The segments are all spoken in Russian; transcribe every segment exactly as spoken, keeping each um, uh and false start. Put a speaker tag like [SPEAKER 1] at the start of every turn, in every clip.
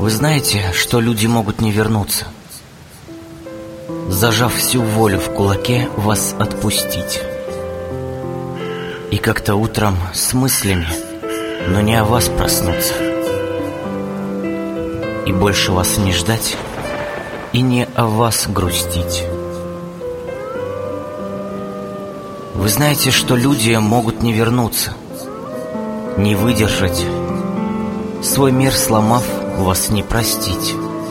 [SPEAKER 1] Вы знаете, что люди могут не вернуться, зажав всю волю в кулаке, вас отпустить. И как-то утром с мыслями, но не о вас проснуться. И больше вас не ждать, и не о вас грустить. Вы знаете, что люди могут не вернуться, не выдержать, свой мир сломав, вас не простить.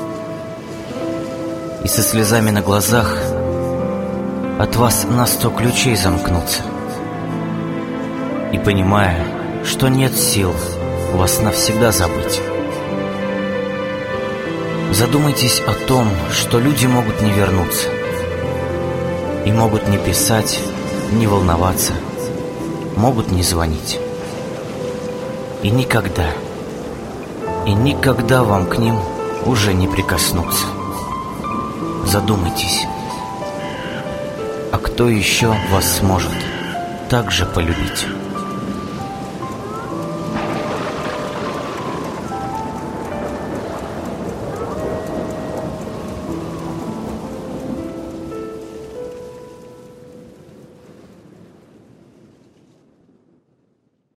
[SPEAKER 1] И со слезами на глазах от вас на сто ключей замкнуться. И понимая, что нет сил вас навсегда забыть. Задумайтесь о том, что люди могут не вернуться. И могут не писать, не волноваться, могут не звонить. И никогда, и никогда вам к ним уже не прикоснуться. Задумайтесь, а кто еще вас сможет так же полюбить?